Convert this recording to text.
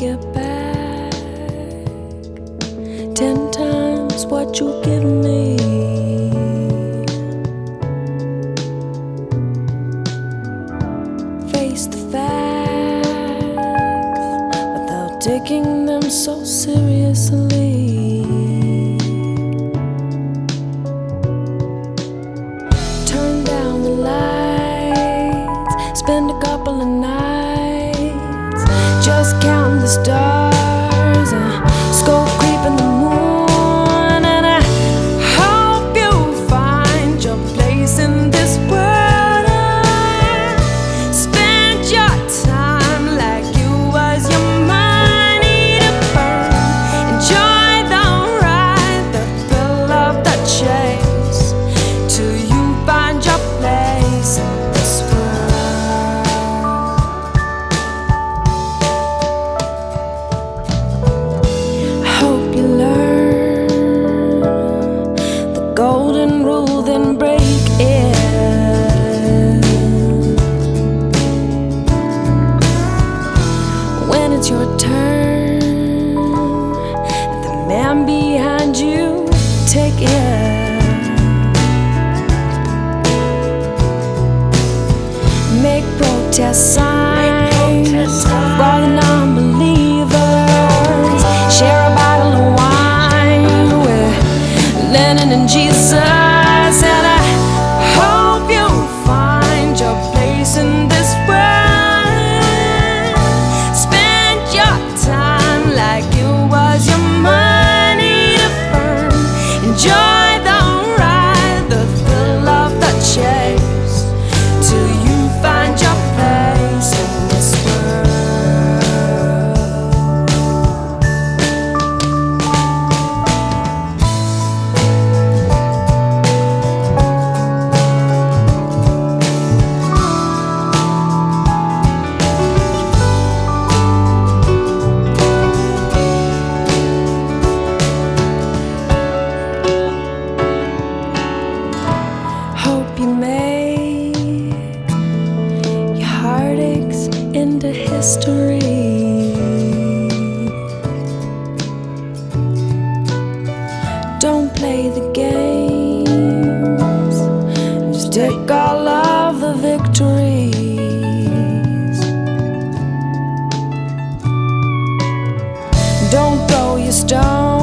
get back 10 times what you give me. Face the facts without taking them so seriously. Turn down the lights, spend a couple of nights, just count the stars and scope creeping the moon. And I hope you find your place in this world. Spend your time like you was your money to burn. Enjoy the ride, the thrill of the chase, till you find your place in this world. I hope you learn the golden rule, then break it. When it's your turn, the man behind you take it. Make protest signs for all the non-believers. Share a bottle of wine with Lennon and Jesus. And I hope you find your place in this world. Spend your time like it was your money to burn. Enjoy the ride, the thrill of the chase, till you find your place in this world. Hope you make your heartaches into history. Don't play the games, just take all of the victories. Don't throw your stone